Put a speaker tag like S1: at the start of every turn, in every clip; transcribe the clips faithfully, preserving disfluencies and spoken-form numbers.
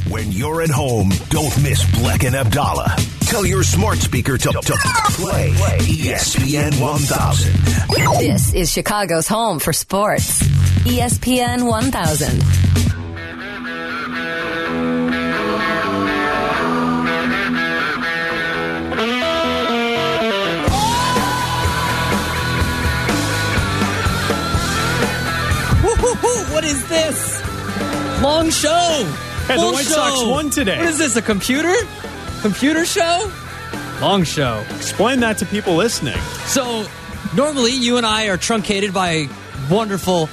S1: When you're at home, don't miss Bleck and Abdallah. Tell your smart speaker to, to play E S P N one thousand.
S2: This is Chicago's home for sports. E S P N one thousand.
S3: What is this? Long show.
S4: Hey,
S3: Long
S4: the White
S3: show.
S4: Sox won today.
S3: What is this, a computer? Computer show? Long show.
S4: Explain that to people listening.
S3: So, normally you and I are truncated by wonderful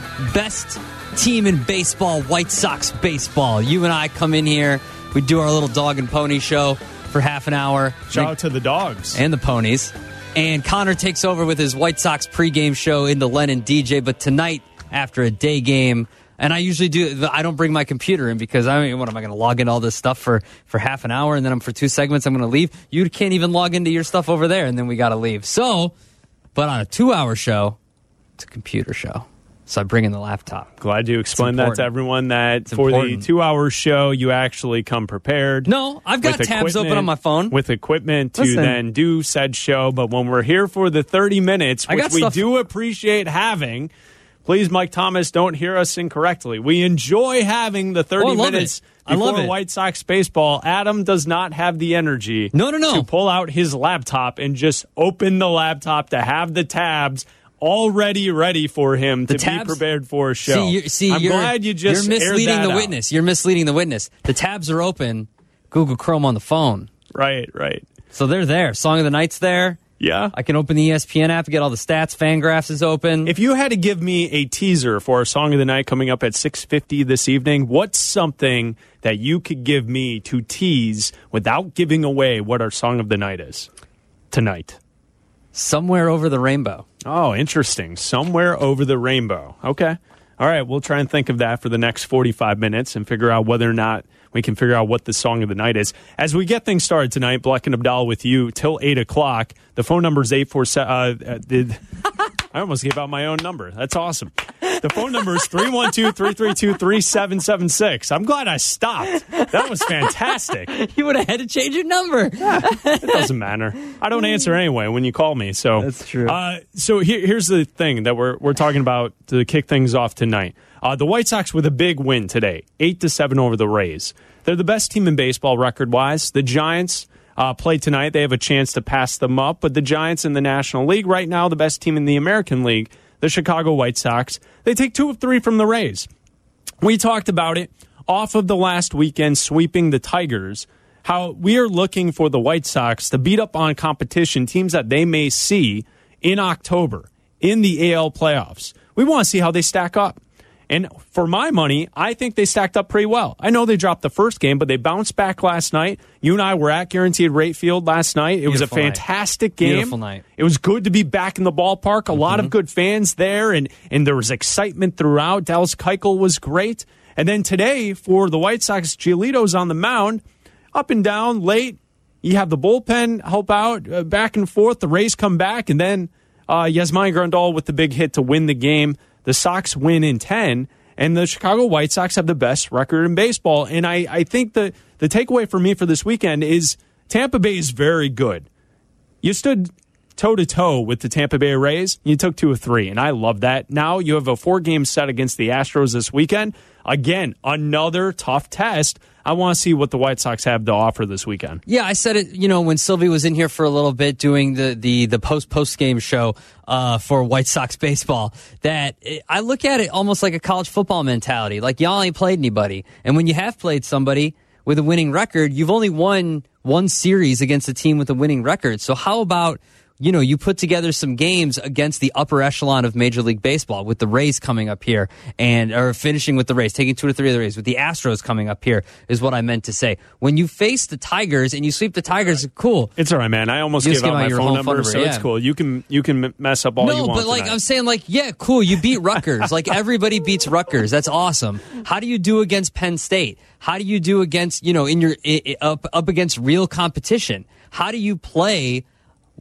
S3: best team in baseball, White Sox baseball. You and I come in here, we do our little dog and pony show for half an hour.
S4: Shout out to the dogs.
S3: And the ponies. And Connor takes over with his White Sox pregame show in the Lennon D J. But tonight, after a day game, and I usually do, I don't bring my computer in because I mean, what am I going to log into all this stuff for, for half an hour and then I'm for two segments, I'm going to leave. You can't even log into your stuff over there and then we got to leave. So, but on a two hour show, it's a computer show. So I bring in the laptop.
S4: Glad you explained that to everyone that
S3: it's
S4: for
S3: important.
S4: the two hour show, you actually come prepared.
S3: No, I've got tabs open on my phone.
S4: With equipment to
S3: Listen.
S4: then do said show. But when we're here for the thirty minutes,
S3: I
S4: which
S3: got
S4: we
S3: stuff-
S4: do appreciate having, please, Mike Thomas, don't hear us incorrectly. We enjoy having the thirty
S3: Oh, I love
S4: minutes
S3: it. I love
S4: before
S3: it.
S4: White Sox baseball. Adam does not have the energy
S3: No, no, no.
S4: to pull out his laptop and just open the laptop to have the tabs already ready for him
S3: The
S4: to
S3: tabs-
S4: be prepared for a show.
S3: See, you're, see,
S4: I'm
S3: you're,
S4: glad you just
S3: you're
S4: aired
S3: misleading
S4: that
S3: the
S4: out.
S3: witness. You're misleading the witness. The tabs are open. Google Chrome on the phone.
S4: Right, right.
S3: So they're there. Song of the Night's there.
S4: Yeah.
S3: I can open the E S P N app and get all the stats. Fangraphs is open.
S4: If you had to give me a teaser for our Song of the Night coming up at six fifty this evening, what's something that you could give me to tease without giving away what our Song of the Night is tonight?
S3: Somewhere Over the Rainbow.
S4: Oh, interesting. Somewhere Over the Rainbow. Okay. All right, we'll try and think of that for the next forty-five minutes and figure out whether or not we can figure out what the Song of the Night is. As we get things started tonight, Bleck and Abdal with you till eight o'clock. The phone number is eight four seven... Uh, uh, did, I almost gave out my own number. That's awesome. The phone number is three one two, three three two, three seven seven six. I'm glad I stopped. That was fantastic.
S3: You would have had to change your number.
S4: It doesn't matter. I don't answer anyway when you call me. So
S3: That's true.
S4: Uh, so here, here's the thing that we're we're talking about to kick things off tonight. Uh, the White Sox with a big win today, eight to seven over the Rays. They're the best team in baseball record wise. The Giants uh, play tonight. They have a chance to pass them up, but the Giants in the National League right now, the best team in the American League, the Chicago White Sox, they take two of three from the Rays. We talked about it off of the last weekend sweeping the Tigers, how we are looking for the White Sox to beat up on competition, teams that they may see in October in the A L playoffs. We want to see how they stack up. And for my money, I think they stacked up pretty well. I know they dropped the first game, but they bounced back last night. You and I were at Guaranteed Rate Field last night. It
S3: Beautiful
S4: was a fantastic
S3: night.
S4: game.
S3: Beautiful night.
S4: It was good to be back in the ballpark. A mm-hmm. lot of good fans there, and, and there was excitement throughout. Dallas Keuchel was great. And then today, for the White Sox, Giolito's on the mound, up and down, late. You have the bullpen help out, uh, back and forth. The Rays come back, and then uh, Yasmani Grandal with the big hit to win the game. The Sox win in ten, and the Chicago White Sox have the best record in baseball. And I, I think the, the takeaway for me for this weekend is Tampa Bay is very good. You stood toe-to-toe with the Tampa Bay Rays. You took two of three, and I love that. Now you have a four-game set against the Astros this weekend. Again, another tough test. I want to see what the White Sox have to offer this weekend.
S3: Yeah, I said it, you know, when Sylvie was in here for a little bit doing the the, the post-post-game show uh, for White Sox baseball, that it, I look at it almost like a college football mentality. Like, y'all ain't played anybody. And when you have played somebody with a winning record, you've only won one series against a team with a winning record. So how about, you know, you put together some games against the upper echelon of Major League Baseball with the Rays coming up here and or finishing with the Rays, taking two to three of the Rays with the Astros coming up here is what I meant to say. When you face the Tigers and you sweep the Tigers, cool.
S4: It's all right, man. I almost
S3: You
S4: gave
S3: just
S4: out
S3: give out
S4: my
S3: your
S4: phone
S3: home
S4: number,
S3: phone number,
S4: so
S3: yeah.
S4: it's cool. You can you can mess up all
S3: no,
S4: you want
S3: but like
S4: tonight.
S3: I'm saying, like, yeah, cool. You beat Rutgers. Like, everybody beats Rutgers. That's awesome. How do you do against Penn State? How do you do against, you know, in your i- i- up up against real competition? How do you play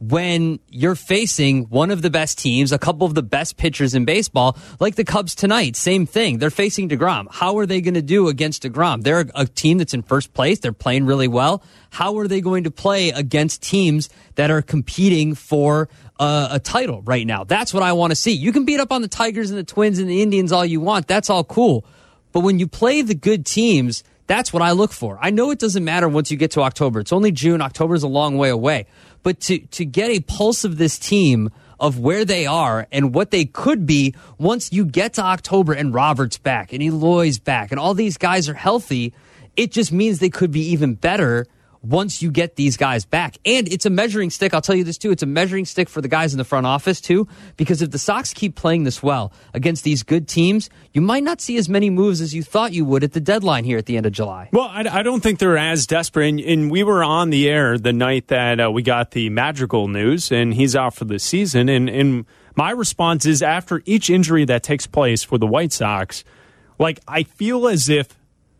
S3: when you're facing one of the best teams, a couple of the best pitchers in baseball, like the Cubs tonight. Same thing. They're facing DeGrom. How are they going to do against DeGrom? They're a team that's in first place. They're playing really well. How are they going to play against teams that are competing for uh, a title right now? That's what I want to see. You can beat up on the Tigers and the Twins and the Indians all you want. That's all cool. But when you play the good teams, that's what I look for. I know it doesn't matter once you get to October. It's only June. October is a long way away. But to, to get a pulse of this team, of where they are and what they could be once you get to October and Robert's back and Eloy's back and all these guys are healthy, it just means they could be even better once you get these guys back. And it's a measuring stick. I'll tell you this too. It's a measuring stick for the guys in the front office too, because if the Sox keep playing this well against these good teams, you might not see as many moves as you thought you would at the deadline here at the end of July.
S4: Well, I, I don't think they're as desperate. And, and we were on the air the night that uh, we got the Madrigal news, and he's out for the season. And, and my response is, after each injury that takes place for the White Sox, like, I feel as if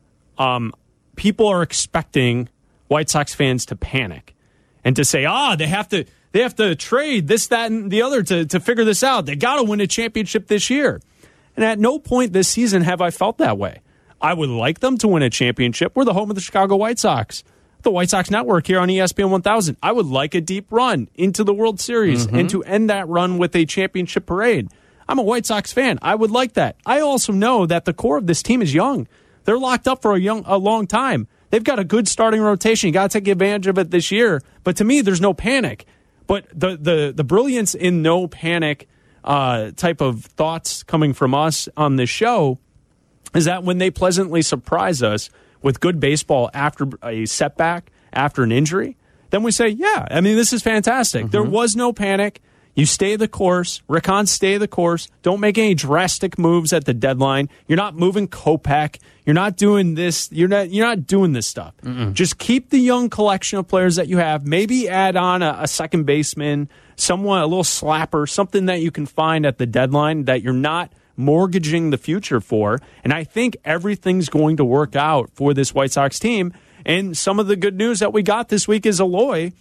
S4: um, people are expecting White Sox fans to panic and to say, ah, they have to they have to trade this, that, and the other to, to figure this out. They got to win a championship this year. And at no point this season have I felt that way. I would like them to win a championship. We're the home of the Chicago White Sox, the White Sox Network here on E S P N one thousand. I would like a deep run into the World Series mm-hmm. and to end that run with a championship parade. I'm a White Sox fan. I would like that. I also know that the core of this team is young. They're locked up for a young a long time. They've got a good starting rotation. You got to take advantage of it this year. But to me, there's no panic. But the the the brilliance in no panic uh, type of thoughts coming from us on this show is that when they pleasantly surprise us with good baseball after a setback, after an injury, then we say, yeah, I mean, this is fantastic. Mm-hmm. There was no panic. You stay the course. Rickon, stay the course. Don't make any drastic moves at the deadline. You're not moving Kopech. You're not doing this. You're not. You're not doing this stuff. Mm-mm. Just keep the young collection of players that you have. Maybe add on a, a second baseman, someone, a little slapper, something that you can find at the deadline that you're not mortgaging the future for. And I think everything's going to work out for this White Sox team. And some of the good news that we got this week is Eloy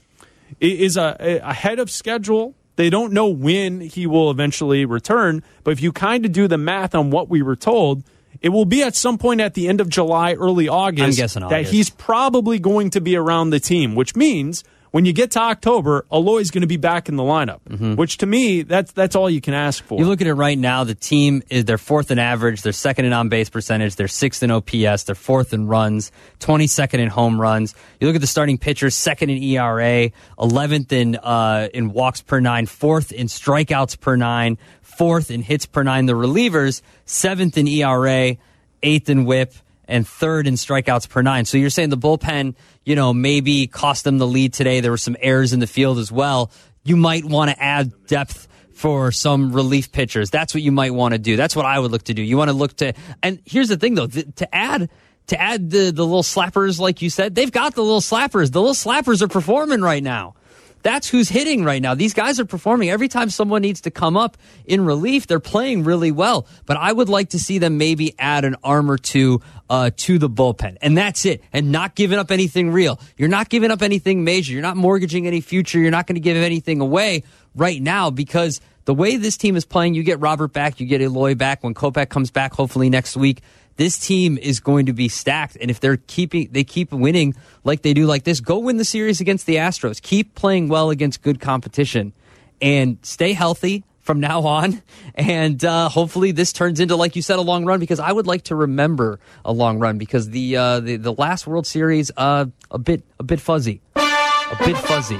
S4: is a, a ahead of schedule. They don't know when he will eventually return, but if you kind of do the math on what we were told, it will be at some point at the end of July, early August,
S3: I'm guessing August.
S4: that he's probably going to be around the team, which means when you get to October, Eloy's going to be back in the lineup, mm-hmm. which to me, that's that's all you can ask for.
S3: You look at it right now, the team is they're fourth in average, they're second in on-base percentage, they're sixth in O P S, they're fourth in runs, twenty-second in home runs. You look at the starting pitchers, second in E R A, eleventh in uh, in walks per nine, fourth in strikeouts per nine, fourth in hits per nine. The relievers, seventh in E R A, eighth in whip, and third in strikeouts per nine. So you're saying the bullpen, you know, maybe cost them the lead today. There were some errors in the field as well. You might want to add depth for some relief pitchers. That's what you might want to do. That's what I would look to do. You want to look to, and here's the thing though, th- to add to add the, the little slappers, like you said, they've got the little slappers. The little slappers are performing right now. That's who's hitting right now. These guys are performing. Every time someone needs to come up in relief, they're playing really well. But I would like to see them maybe add an arm or two uh, to the bullpen. And that's it. And not giving up anything real. You're not giving up anything major. You're not mortgaging any future. You're not going to give anything away right now because the way this team is playing, you get Robert back, you get Eloy back. When Kopech comes back, hopefully next week, this team is going to be stacked, and if they're keeping, they keep winning like they do like this, go win the series against the Astros. Keep playing well against good competition, and stay healthy from now on. And uh, hopefully this turns into, like you said, a long run, because I would like to remember a long run, because the uh, the, the last World Series uh, a bit a bit fuzzy, a bit fuzzy,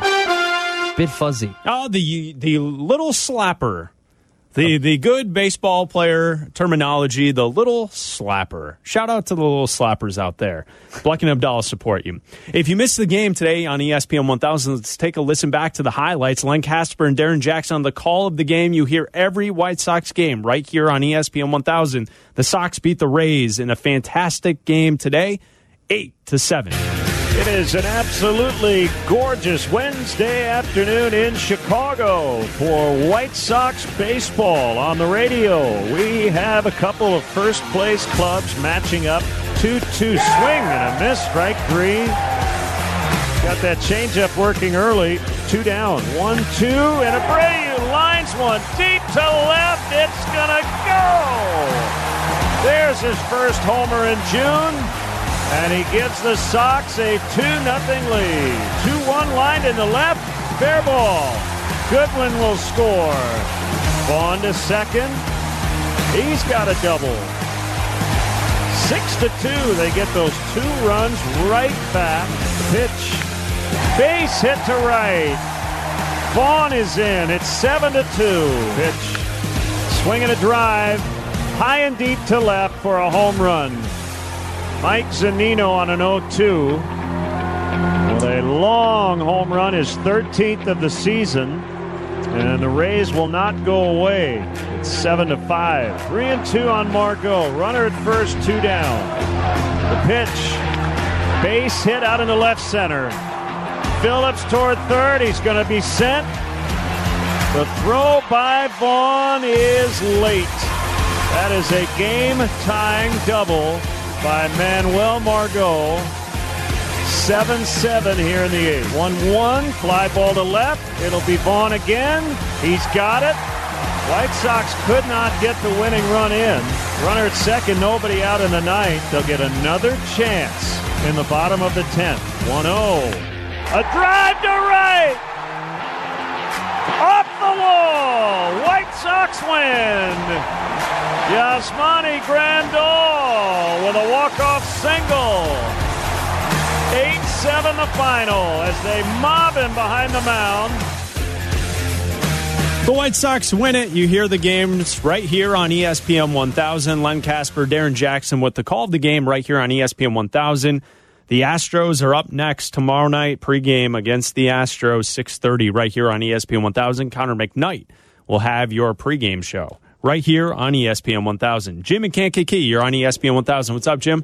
S3: bit fuzzy.
S4: Oh, the the little slapper. The the good baseball player terminology, the little slapper. Shout out to the little slappers out there. Bleck and Abdallah support you. If you missed the game today on E S P N one thousand, let's take a listen back to the highlights. Len Casper and Darren Jackson on the call of the game. You hear every White Sox game right here on E S P N one thousand. The Sox beat the Rays in a fantastic game today, eight to seven.
S5: It is an absolutely gorgeous Wednesday afternoon in Chicago for White Sox baseball. On the radio, we have a couple of first-place clubs matching up. two two swing and a miss, strike three. Got that changeup working early. two down. One, two, and Abreu lines one deep to left. It's gonna go. There's his first homer in June, and he gives the Sox a two nothing lead. two one line in the left. Fair ball. Goodwin will score. Vaughn to second. He's got a double. Six to two. They get those two runs right back. Pitch. Base hit to right. Vaughn is in. It's seven to two. Pitch. Swinging a drive. High and deep to left for a home run. Mike Zunino on an oh two. With a long home run, his thirteenth of the season. And the Rays will not go away. It's seven to five. Three and two on Margot. Runner at first, two down. The pitch. Base hit out in the left center. Phillips toward third. He's going to be sent. The throw by Vaughn is late. That is a game-tying double by Manuel Margot. seven seven here in the eighth. one one, fly ball to left. It'll be Vaughn again. He's got it. White Sox could not get the winning run in. Runner at second, nobody out in the ninth. They'll get another chance in the bottom of the tenth. one oh. A drive to right. Off the wall. White Sox win. Yasmani Grandal with a walk-off single. eight seven the final as they mob him behind the mound.
S4: The White Sox win it. You hear the games right here on E S P N one thousand. Len Casper, Darren Jackson with the call of the game right here on E S P N one thousand. The Astros are up next tomorrow night, pregame against the Astros, six thirty right here on E S P N one thousand. Connor McKnight will have your pregame show right here on E S P N one thousand. Jim and Kankakee, you're on E S P N one thousand. What's up, Jim?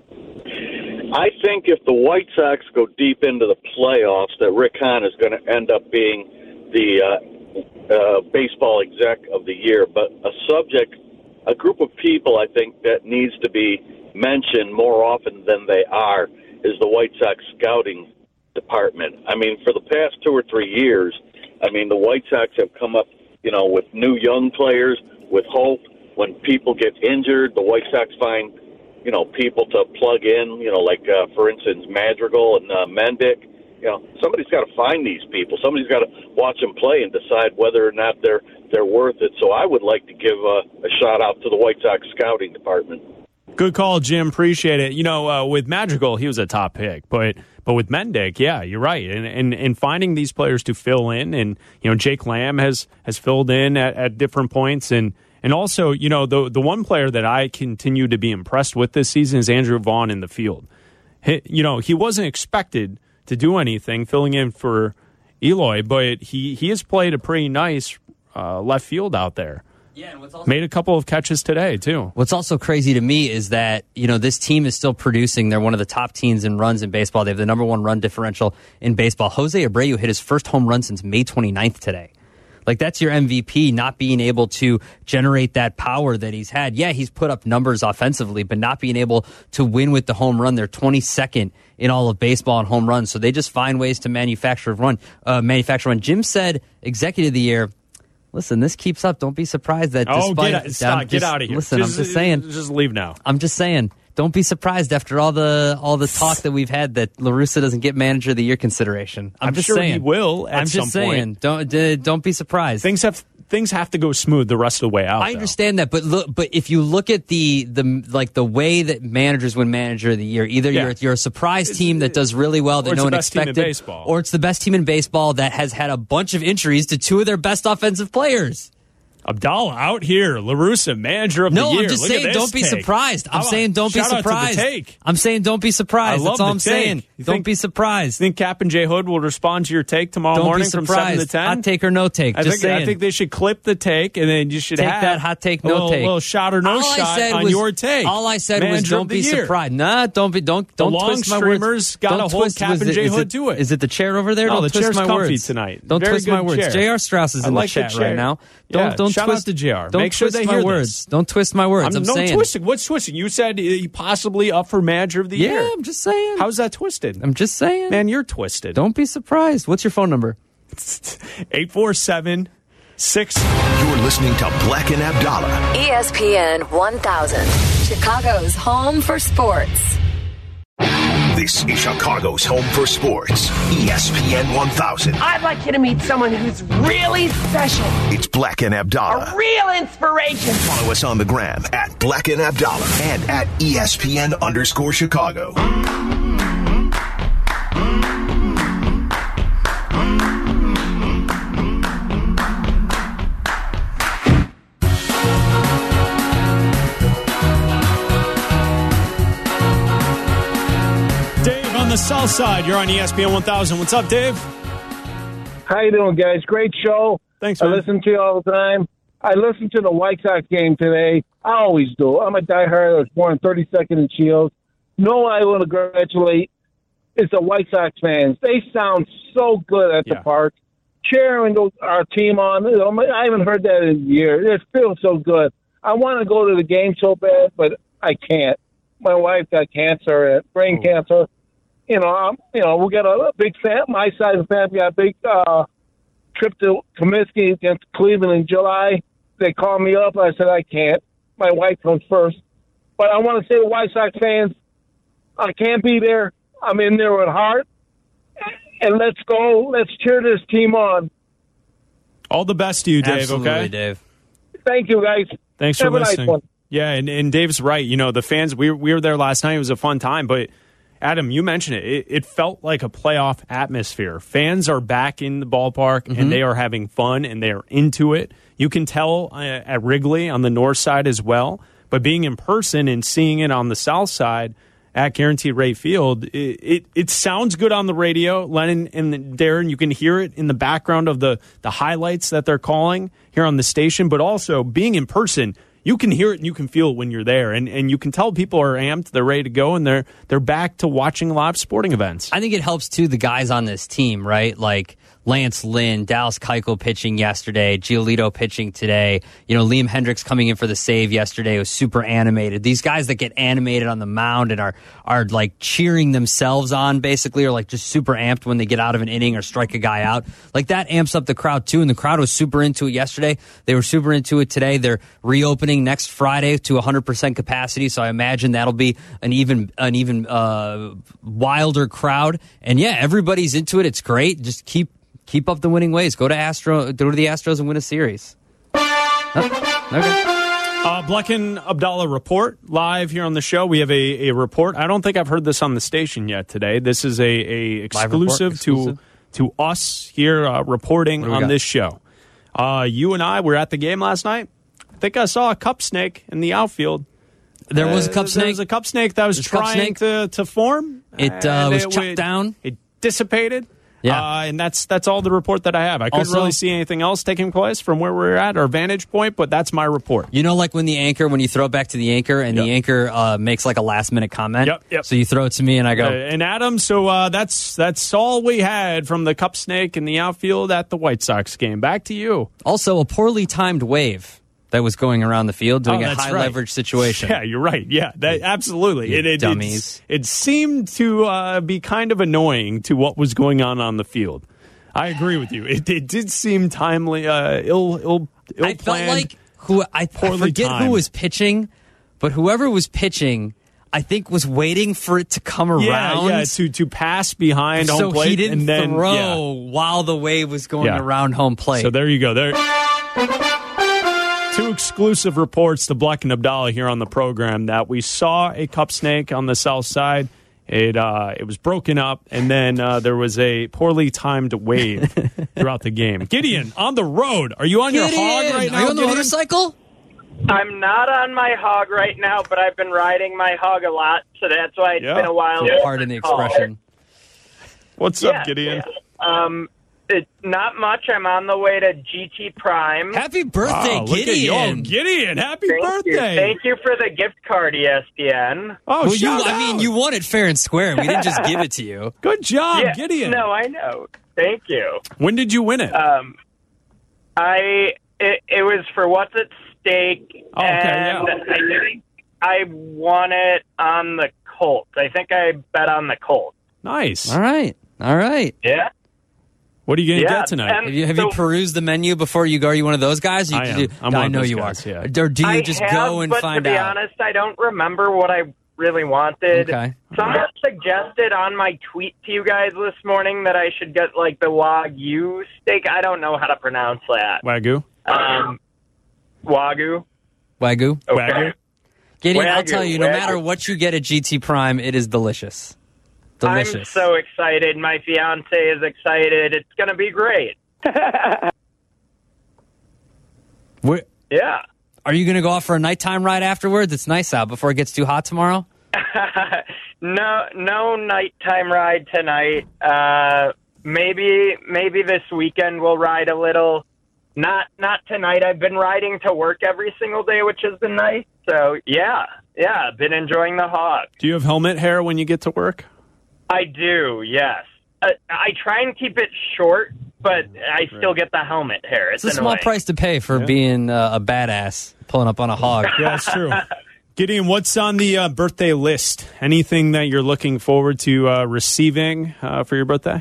S6: I think if the White Sox go deep into the playoffs, that Rick Hahn is going to end up being the uh, uh, baseball exec of the year. But a subject, a group of people, I think, that needs to be mentioned more often than they are is the White Sox scouting department. I mean, for the past two or three years, I mean, the White Sox have come up, you know, with new young players, with hope. When people get injured, the White Sox find, you know, people to plug in, you know, like, uh, for instance, Madrigal and uh, Mendick. You know, somebody's got to find these people. Somebody's got to watch them play and decide whether or not they're they're worth it. So I would like to give uh, a shout-out to the White Sox scouting department.
S4: Good call, Jim. Appreciate it. You know, uh, with Madrigal, he was a top pick. But but with Mendick, yeah, you're right. And, and and finding these players to fill in, and, you know, Jake Lamb has, has filled in at, at different points. And And also, you know, the the one player that I continue to be impressed with this season is Andrew Vaughn in the field. He, you know, he wasn't expected to do anything filling in for Eloy, but he, he has played a pretty nice uh, left field out there. Yeah, and what's also made a couple of catches today, too.
S3: What's also crazy to me is that, you know, this team is still producing. They're one of the top teams in runs in baseball. They have the number one run differential in baseball. Jose Abreu hit his first home run since May twenty-ninth today. Like, that's your M V P, not being able to generate that power that he's had. Yeah, he's put up numbers offensively, but not being able to win with the home run. They're twenty-second in all of baseball in home runs, so they just find ways to manufacture run. Uh, manufacture run. Jim said, executive of the year, listen, this keeps up. Don't be surprised that
S4: oh,
S3: despite...
S4: Get, stop,
S3: just,
S4: get out of here.
S3: Listen,
S4: just,
S3: I'm just saying...
S4: Just leave now.
S3: I'm just saying... Don't be surprised after all the all the talk that we've had that La Russa doesn't get Manager of the Year consideration. I'm,
S4: I'm
S3: just
S4: sure
S3: saying
S4: he will. At
S3: I'm
S4: some
S3: just saying.
S4: Point.
S3: Don't uh, don't be surprised.
S4: Things have things have to go smooth the rest of the way out.
S3: I understand though. that, but look, but if you look at the the like the way that managers win Manager of the Year, either yeah. you're you're a surprise
S4: it's,
S3: team that does really well that no one expected,
S4: or
S3: it's the best team in baseball that has had a bunch of injuries to two of their best offensive players.
S4: Abdallah out here, La Russa, Manager of
S3: no,
S4: the Year.
S3: No, I'm just
S4: Look
S3: saying, don't be
S4: take.
S3: surprised. I'm saying, don't be surprised.
S4: Take.
S3: I'm saying, don't be surprised.
S4: I love
S3: That's all
S4: the
S3: I'm
S4: take.
S3: saying.
S4: You
S3: don't
S4: think,
S3: be surprised.
S4: Think Captain J Hood will respond to your take tomorrow
S3: don't
S4: morning
S3: be
S4: from seven to ten?
S3: Hot take or no take.
S4: I
S3: Just
S4: think,
S3: saying.
S4: I think they should clip the take, and then you should
S3: take
S4: have
S3: that hot take, no
S4: a little,
S3: take.
S4: little shot or no
S3: all
S4: shot on
S3: was,
S4: your take.
S3: All I said
S4: Manager
S3: was, don't be
S4: year.
S3: surprised. Nah, don't be, don't, don't
S4: the
S3: twist my
S4: long
S3: words.
S4: streamers got to hold Captain J Hood to it.
S3: Is it the chair over there?
S4: No,
S3: don't
S4: the
S3: twist
S4: chair's
S3: my
S4: comfy
S3: words
S4: tonight.
S3: Don't
S4: Very
S3: twist my words.
S4: chair.
S3: J R Strauss is
S4: I
S3: in
S4: like
S3: the chat
S4: the
S3: right now. Don't
S4: yeah,
S3: don't
S4: shout
S3: twist
S4: out to J R.
S3: Don't
S4: Make sure
S3: twist
S4: they
S3: my
S4: hear
S3: words.
S4: this.
S3: Don't twist my words.
S4: I'm,
S3: I'm
S4: no
S3: saying.
S4: twisting. What's twisting? You said he possibly up for Manager of the
S3: yeah,
S4: Year.
S3: Yeah, I'm just saying.
S4: How's that twisted?
S3: I'm just saying.
S4: Man, you're twisted.
S3: Don't be surprised. What's your phone number?
S4: eight four seven, six
S1: You're listening to Black and Abdallah.
S2: E S P N one thousand, Chicago's home for sports.
S1: This is Chicago's home for sports. E S P N one thousand.
S7: I'd like you to meet someone who's really special.
S1: It's Black and Abdallah.
S7: A real inspiration.
S1: Follow us on the gram at Black and Abdallah and at E S P N underscore Chicago.
S4: The South Side. You're on E S P N one thousand. What's up, Dave?
S8: How you doing, guys? Great show.
S4: Thanks,
S8: I
S4: man.
S8: listen to you all the time. I listened to the White Sox game today. I always do. I'm a diehard. I was born thirty-second in Shields. No, I want to congratulate is the White Sox fans. They sound so good at
S4: Yeah.
S8: the park. Cheering our team on. I haven't heard that in years. It feels so good. I want to go to the game so bad, but I can't. My wife got cancer, brain
S4: oh. cancer.
S8: You know, um, you know, we got a, a big fan. My side of the family got a big uh, trip to Comiskey against Cleveland in July. They called me up. I said I can't. My wife comes first. But I want to say to White Sox fans, I can't be there. I'm in there with heart. And let's go. Let's cheer this team on.
S4: All the best to you, Dave.
S3: Absolutely,
S4: okay,
S3: Dave.
S8: Thank you, guys.
S4: Thanks
S8: Have
S4: for
S8: a nice
S4: listening.
S8: one.
S4: Yeah, and, and Dave's right. You know, the fans. We we were there last night. It was a fun time, but. Adam, you mentioned it. it. It felt like a playoff atmosphere. Fans are back in the ballpark, mm-hmm. and they are having fun, and they are into it. You can tell uh, at Wrigley on the north side as well. But being in person and seeing it on the south side at Guaranteed Rate Field, it, it, it sounds good on the radio. Lennon and Darren, you can hear it in the background of the, the highlights that they're calling here on the station. But also, being in person, you can hear it and you can feel it when you're there. And and you can tell people are amped, they're ready to go, and they're they're back to watching live sporting events.
S3: I think it helps, too, the guys on this team, right? Like Lance Lynn, Dallas Keuchel pitching yesterday, Giolito pitching today. You know, Liam Hendricks coming in for the save yesterday was super animated. These guys that get animated on the mound and are, are like cheering themselves on, basically, or like just super amped when they get out of an inning or strike a guy out. Like that amps up the crowd, too, and the crowd was super into it yesterday. They were super into it today. They're reopening next Friday to one hundred percent capacity, so I imagine that'll be an even an even uh, wilder crowd. And yeah, everybody's into it. It's great. Just keep keep up the winning ways. Go to Astro, go to the Astros and win a series. Oh, okay.
S4: Uh, Black and Abdallah report live here on the show. We have a, a report. I don't think I've heard this on the station yet today. This is a, a exclusive,
S3: exclusive
S4: to to us here uh, reporting on
S3: got?
S4: this show. Uh, you and I were at the game last night. I think I saw a cup snake in the outfield.
S3: There was a cup
S4: Uh,
S3: snake.
S4: There was a cup snake that was
S3: There's a cup
S4: trying
S3: snake.
S4: to, to form.
S3: It uh,
S4: and
S3: was
S4: it
S3: chucked
S4: would-
S3: down.
S4: It dissipated.
S3: Yeah.
S4: Uh, and that's that's all the report that I have. I couldn't
S3: Also-
S4: really see anything else taking place from where we're at, our vantage point, but that's my report.
S3: You know, like when the anchor, when you throw it back to the anchor, and
S4: Yep.
S3: the anchor uh, makes like a last minute comment.
S4: Yep, yep.
S3: So you throw it to me, and I go,
S4: Uh, and Adam, so uh, that's that's all we had from the cup snake in the outfield at the White Sox game. Back to you.
S3: also a poorly timed wave that was going around the field doing
S4: Oh,
S3: a
S4: that's
S3: high
S4: right.
S3: leverage situation.
S4: Yeah, you're right. Yeah, that, absolutely.
S3: You
S4: It, it,
S3: dummies.
S4: it's- It seemed to uh, be kind of annoying to what was going on on the field. I agree with you. It, it did seem timely, uh, ill, ill, ill
S3: I felt
S4: planned.
S3: like who I, I
S4: poorly
S3: forget
S4: timed.
S3: who was pitching, but whoever was pitching, I think was waiting for it to come around.
S4: yeah, yeah, to to pass behind
S3: so
S4: home plate,
S3: he didn't
S4: and then
S3: throw
S4: yeah.
S3: while the wave was going
S4: Yeah.
S3: around home plate.
S4: So there you go. There, two exclusive reports to Black and Abdallah here on the program that we saw a cup snake on the south side. It uh, it was broken up, and then uh, there was a poorly timed wave throughout the game. Gideon, on the road. Are you on your
S3: Gideon,
S4: hog right now?
S3: Are you on the
S4: Gideon?
S3: motorcycle?
S9: I'm not on my hog right now, but I've been riding my hog a lot, so that's why it's
S4: Yeah.
S9: been a while.
S3: Pardon the expression.
S4: What's
S9: Yeah,
S4: up, Gideon?
S9: yeah. Um, it, not much. I'm on the way to G T Prime.
S3: Happy birthday,
S4: Wow, look at you. Oh,
S3: Gideon.
S4: Gideon, happy
S9: Thank
S4: birthday.
S9: you. Thank you for the gift card, E S P N.
S4: Oh,
S3: Well, you,
S4: shout
S3: I mean,
S4: out.
S3: you won it fair and square. We didn't just give it to you.
S4: Good job,
S9: yeah,
S4: Gideon.
S9: No, I know. Thank you.
S4: When did you win it?
S9: Um, I it, it was for What's at Stake,
S4: Oh, okay,
S9: and
S4: yeah.
S9: I think I won it on the Colts. I think I bet on the Colts.
S4: Nice.
S3: All right. All right.
S9: Yeah.
S4: What are you going to
S9: Yeah,
S4: get tonight?
S9: and-
S3: Have you, have
S9: So-
S3: you perused the menu before you go? Are you one of those guys? You,
S4: I am.
S3: you-
S4: I'm one
S3: I
S4: of
S3: know
S4: those
S3: you
S4: guys,
S3: are.
S4: yeah.
S3: Or do you
S9: I
S3: just
S9: have,
S3: go and
S9: but
S3: find
S9: to be
S3: out?
S9: honest, I don't remember what I really wanted.
S3: Okay.
S9: Someone suggested on my tweet to you guys this morning that I should get like the Wagyu steak. I don't know how to pronounce that.
S4: Wagyu?
S9: Um, Wagyu.
S3: Wagyu.
S9: Okay.
S4: Wagyu?
S3: Gideon, I'll
S9: Wagyu,
S3: tell you, no
S9: Wagyu.
S3: matter what you get at G T Prime, it is delicious. Delicious.
S9: I'm so excited. My fiance is excited. It's going to be great.
S3: Where-
S9: Yeah.
S3: Are you going to go off for a nighttime ride afterwards? It's nice out before it gets too hot tomorrow.
S9: no, no nighttime ride tonight. Uh, maybe, maybe this weekend we'll ride a little. Not, not tonight. I've been riding to work every single day, which has been nice. So yeah, yeah, been enjoying the hog.
S4: Do you have helmet hair when you get to work?
S9: I do. Yes. Uh, I try and keep it short, but I still get the helmet hair. It's,
S3: It's a small
S9: annoying.
S3: price to pay for being uh, a badass, pulling up on a hog.
S4: Yeah, that's true. Gideon, what's on the uh, birthday list? Anything that you're looking forward to uh, receiving uh, for your birthday?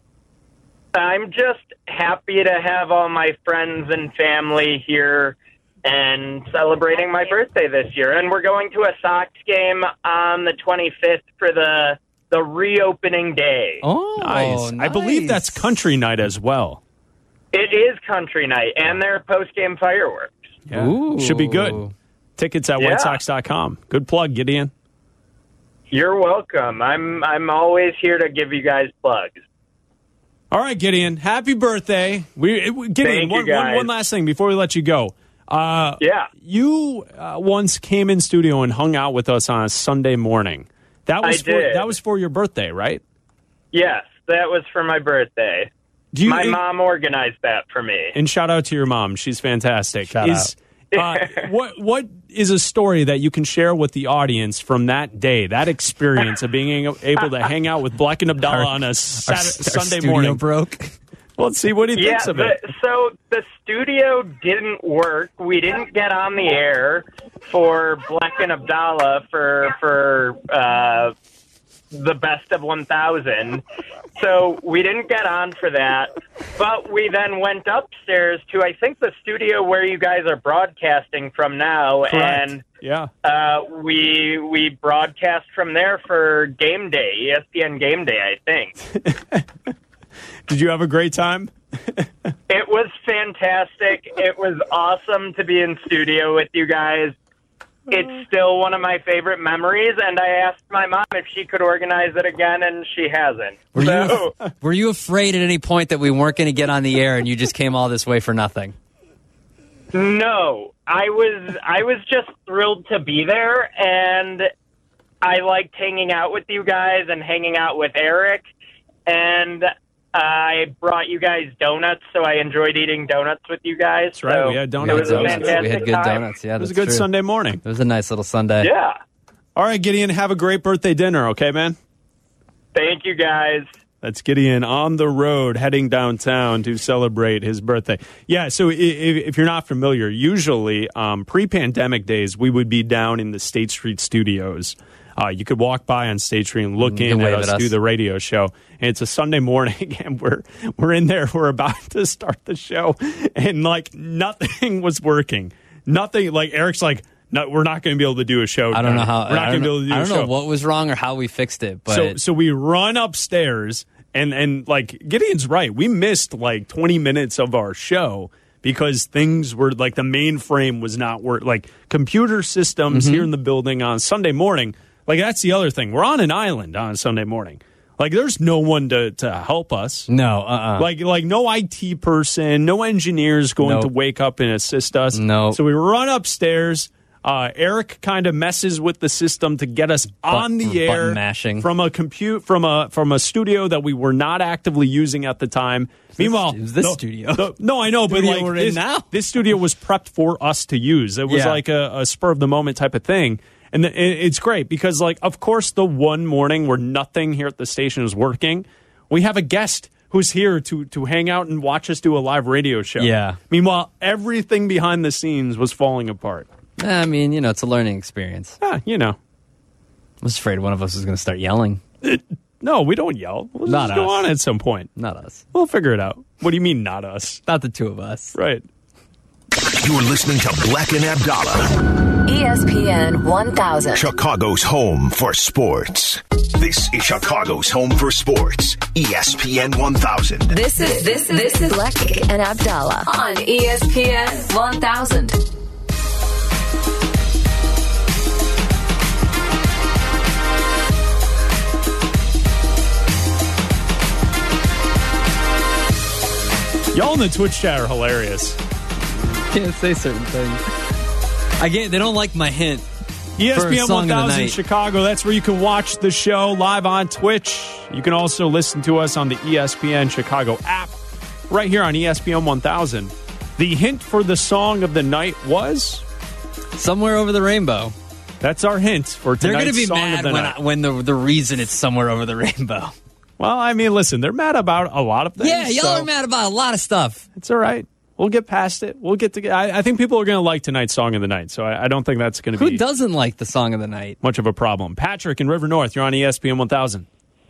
S9: I'm just happy to have all my friends and family here and celebrating my birthday this year. And we're going to a Sox game on the twenty-fifth for the the reopening day.
S3: Oh,
S4: Nice. I believe that's country night as well.
S9: It is country night, and their post-game fireworks.
S4: Yeah.
S3: Ooh.
S4: Should be good. Tickets at
S9: Yeah.
S4: white sox dot com. Good plug, Gideon.
S9: You're welcome. I'm I'm always here to give you guys plugs.
S4: All right, Gideon. Happy birthday. We, it, Gideon,
S9: Thank you,
S4: one, one,
S9: guys.
S4: one last thing before we let you go. Uh,
S9: Yeah.
S4: You uh, once came in studio and hung out with us on a Sunday morning. That was
S9: I
S4: for,
S9: did.
S4: That was for your birthday, right?
S9: Yes, that was for my birthday.
S4: Do you,
S9: My
S4: and,
S9: mom organized that for me.
S4: and shout out to your mom. She's fantastic.
S3: Shout
S4: is, uh, what what is a story that you can share with the audience from that day, that experience of being able to hang out with Black and Abdallah on a Saturday,
S3: Our
S4: Sunday
S3: studio
S4: morning?
S3: broke.
S4: Well, let's see what he
S9: Yeah,
S4: thinks of
S9: the,
S4: it.
S9: so the studio didn't work. We didn't get on the air for Black and Abdallah for for uh, the best of one thousand. So we didn't get on for that. But we then went upstairs to, I think, the studio where you guys are broadcasting from now.
S4: Correct.
S9: And
S4: Yeah.
S9: uh, we we broadcast from there for Game Day, E S P N Game Day, I think.
S4: Did you have a great time?
S9: It was fantastic. It was awesome to be in studio with you guys. It's still one of my favorite memories, and I asked my mom if she could organize it again, and she hasn't.
S3: Were
S9: So,
S3: you were you afraid at any point that we weren't going to get on the air and you just came all this way for nothing?
S9: no, I was I was just thrilled to be there, and I liked hanging out with you guys and hanging out with Eric, and I brought you guys donuts, so I enjoyed eating donuts with you guys.
S4: That's right,
S9: So
S4: we had
S9: It
S4: donuts.
S9: was a
S3: Donuts.
S9: fantastic
S3: We had good
S9: time.
S3: donuts. Yeah,
S4: It was a
S3: that's
S4: good
S3: true.
S4: Sunday morning.
S3: It was a nice little Sunday.
S9: Yeah.
S4: All right, Gideon, have a great birthday dinner, okay, man?
S9: Thank you, guys.
S4: That's Gideon on the road heading downtown to celebrate his birthday. Yeah, so if, if you're not familiar, usually um, pre-pandemic days, we would be down in the State Street studios. Uh, you could walk by on State Street and look
S3: You
S4: in
S3: can
S4: at
S3: wave
S4: us,
S3: at us.
S4: do the radio show. And it's a Sunday morning, and we're we're in there. We're about to start the show, and like nothing was working. Nothing. Like Eric's like, no, we're not going to be able to do a show.
S3: I don't know how.
S4: We're not
S3: I
S4: going
S3: don't
S4: to be
S3: know,
S4: able to do
S3: I
S4: a
S3: don't
S4: show.
S3: know what was wrong or how we fixed it, but
S4: So so we run upstairs and and like Gideon's right. We missed like twenty minutes of our show because things were like the mainframe was not work like computer systems
S3: Mm-hmm.
S4: here in the building on Sunday morning. Like that's the other thing. We're on an island on Sunday morning. Like there's no one to, to help us.
S3: no, uh, uh
S4: Like like no I T person, no engineers going
S3: Nope.
S4: to wake up and assist us.
S3: Nope.
S4: So we run upstairs. Uh, Eric kind of messes with the system to get us on the
S3: button
S4: air
S3: mashing.
S4: from a compute from a from a studio that we were not actively using at the time. Meanwhile,
S3: it was this
S4: the-
S3: studio.
S4: the- no, I know, but
S3: Studio
S4: like
S3: we're in
S4: this,
S3: now.
S4: this studio was prepped for us to use. It was
S3: Yeah.
S4: like a, a spur of the moment type of thing. And it- it's great because, like, of course, the one morning where nothing here at the station is working, we have a guest who's here to to hang out and watch us do a live radio show.
S3: Yeah.
S4: Meanwhile, everything behind the scenes was falling apart.
S3: I mean, you know, it's a learning experience.
S4: Ah, you know.
S3: I was afraid one of us was going to start yelling.
S4: No, we don't yell. We'll
S3: Not
S4: just go
S3: us.
S4: on at some point.
S3: Not us.
S4: We'll figure it out. What do you mean, not us?
S3: Not the two of us.
S4: Right.
S1: You're listening to Black and Abdallah,
S2: E S P N one thousand.
S1: Chicago's home for sports. This is Chicago's home for sports. E S P N one thousand.
S2: This is this this is Black and Abdallah on E S P N one thousand.
S4: Y'all in the Twitch chat are hilarious.
S3: Can't say certain things. I get they don't like my hint.
S4: E S P N
S3: For a song
S4: one
S3: of the
S4: thousand
S3: night.
S4: Chicago. That's where you can watch the show live on Twitch. You can also listen to us on the E S P N Chicago app right here on E S P N one thousand. The hint for the song of the night was
S3: Somewhere Over the Rainbow.
S4: That's our hint for
S3: They're
S4: tonight's
S3: going to be
S4: song
S3: mad
S4: of the
S3: when,
S4: night.
S3: I, when the the reason it's Somewhere Over the Rainbow.
S4: Well, I mean, listen, they're mad about a lot of things.
S3: Yeah, y'all
S4: so
S3: are mad about a lot of stuff.
S4: It's all right. We'll get past it. We'll get to. I, I think people are going to like tonight's song of the night, so I, I don't think that's going to
S3: Who
S4: be
S3: doesn't like the song of the night?
S4: much of a problem. Patrick in River North, you're on E S P N one thousand.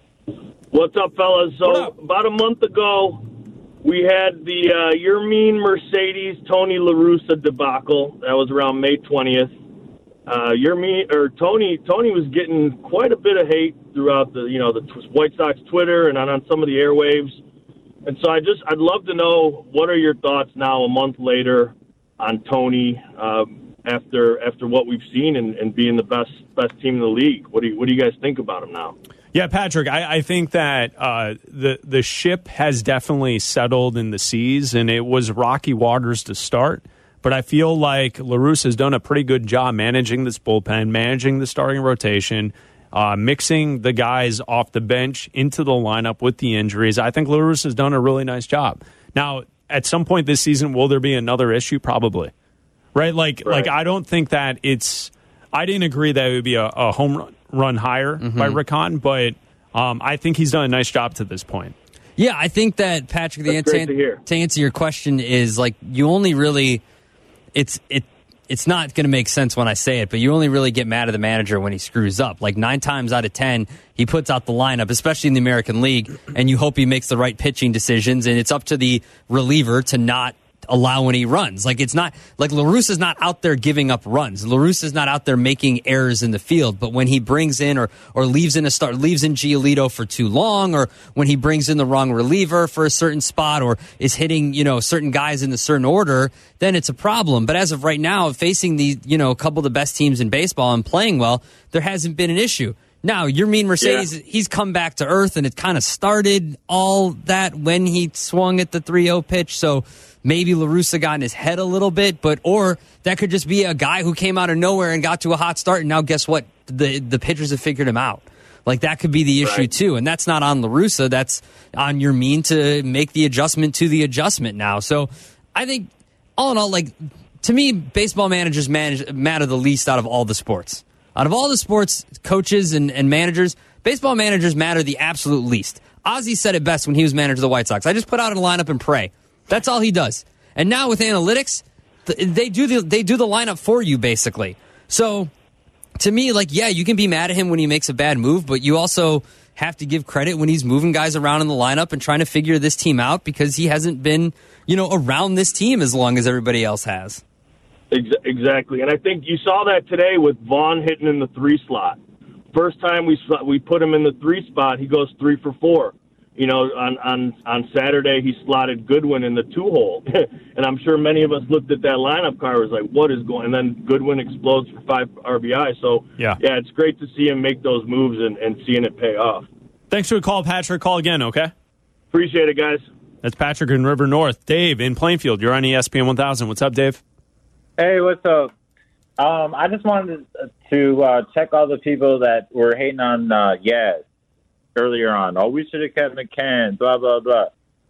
S10: What's up, fellas? So
S4: What up?
S10: about a month ago, we had the uh, Your Mean Mercedes Tony La Russa debacle. That was around May twentieth. Uh, Your Mean or Tony Tony was getting quite a bit of hate throughout the you know the White Sox Twitter and on, on some of the airwaves. And so I just I'd love to know what are your thoughts now a month later on Tony um, after after what we've seen and, and being the best best team in the league. What do you what do you guys think about him now?
S4: Yeah, Patrick, I, I think that uh, the the ship has definitely settled in the seas, and it was rocky waters to start. But I feel like La Russa has done a pretty good job managing this bullpen, managing the starting rotation, uh, mixing the guys off the bench into the lineup with the injuries. I think La Russa has done a really nice job. Now, at some point this season, will there be another issue? Probably. Right? Like,
S10: Right.
S4: like I don't think that it's – I didn't agree that it would be a, a home run. run higher
S3: Mm-hmm.
S4: by Rick Hahn, but um, I think he's done a nice job to this point.
S3: Yeah, I think that, Patrick, the
S10: That's great
S3: answer
S10: to hear.
S3: to answer your question is, like, you only really – it's it it's not going to make sense when I say it, but you only really get mad at the manager when he screws up. Like, nine times out of ten, he puts out the lineup, especially in the American League, and you hope he makes the right pitching decisions, and it's up to the reliever to not allow any runs. Like, it's not like La Russa's not out there giving up runs. La Russa's not out there making errors in the field. But when he brings in or or leaves in a start, leaves in Giolito for too long, or when he brings in the wrong reliever for a certain spot, or is hitting you know certain guys in a certain order, then it's a problem. But as of right now, facing the you know a couple of the best teams in baseball and playing well, there hasn't been an issue. Now, Your Mean Mercedes,
S10: Yeah.
S3: he's come back to earth, and it kind of started all that when he swung at the three oh pitch. So maybe La Russa got in his head a little bit, but or that could just be a guy who came out of nowhere and got to a hot start, and now guess what? The the pitchers have figured him out. Like, that could be the issue,
S10: Right.
S3: too. And that's not on La Russa. That's on Your Mean to make the adjustment to the adjustment now. So I think, all in all, like, to me, baseball managers manage, matter the least out of all the sports. Out of all the sports, coaches and, and managers, baseball managers matter the absolute least. Ozzie said it best when he was manager of the White Sox. I just put out a lineup and pray. That's all he does. And now with analytics, th- they do the they do the lineup for you, basically. So to me, like, yeah, you can be mad at him when he makes a bad move, but you also have to give credit when he's moving guys around in the lineup and trying to figure this team out, because he hasn't been, you know, around this team as long as everybody else has.
S10: Ex- Exactly, and I think you saw that today with Vaughn hitting in the three slot. First time we sl- we put him in the three spot, he goes three for four. You know, on on on Saturday he slotted Goodwin in the two hole, and I'm sure many of us looked at that lineup card and was like, "What is going?" And then Goodwin explodes for five R B I. So
S4: Yeah.
S10: yeah, it's great to see him make those moves and, and seeing it pay off.
S4: Thanks for the call, Patrick. Call again, okay?
S10: Appreciate it, guys.
S4: That's Patrick in River North. Dave in Plainfield, you're on E S P N one thousand. What's up, Dave?
S11: Hey, what's up? Um, I just wanted to uh, check all the people that were hating on uh, Yaz earlier on. Oh, we should have kept McCann, blah, blah, blah.